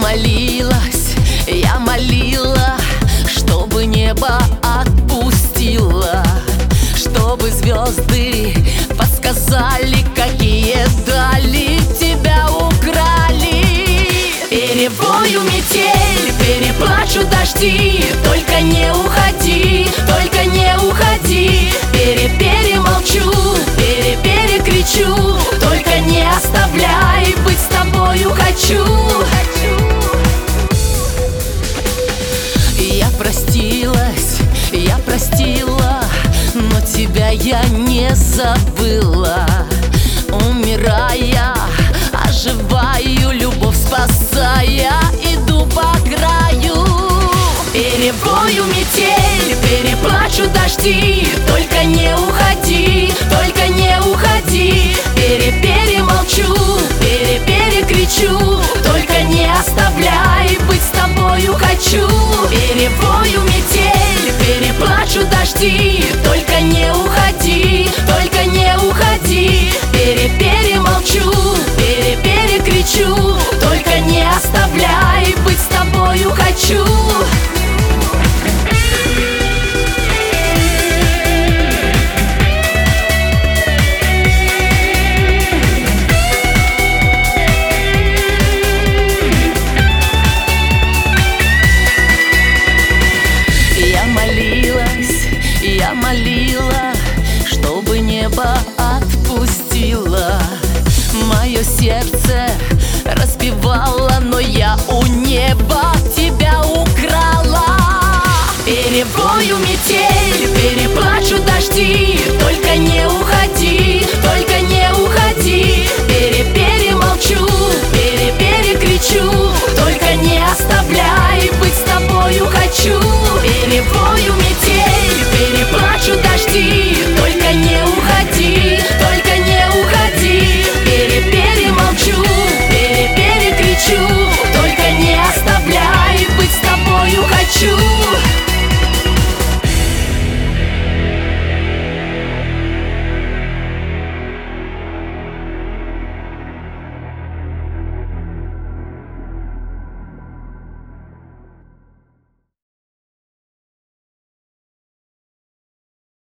я молила, чтобы небо отпустило, чтобы звезды подсказали, какие дали тебя украли. Перевою метель, переплачу дожди, только не уходи, только не уходи. Перемолчу, перекричу, только не оставляй, быть с тобою хочу. Я простила, но тебя я не забыла. Умирая, оживаю, любовь спасая, иду по краю. Перевою метель, переплачу дожди, только не уходи, только не уходи. Перемолчу, перекричу, только не оставляй, быть с тобою хочу. Перевою метель, переплачу дожди, только не уходи, только не уходи. Перемолчу, перекричу, только не оставляй, быть с тобою хочу. Я молила, чтобы небо отпустило. Мое сердце разбивало, но я у неба тебя украла. Перевою метель, переплачу дожди,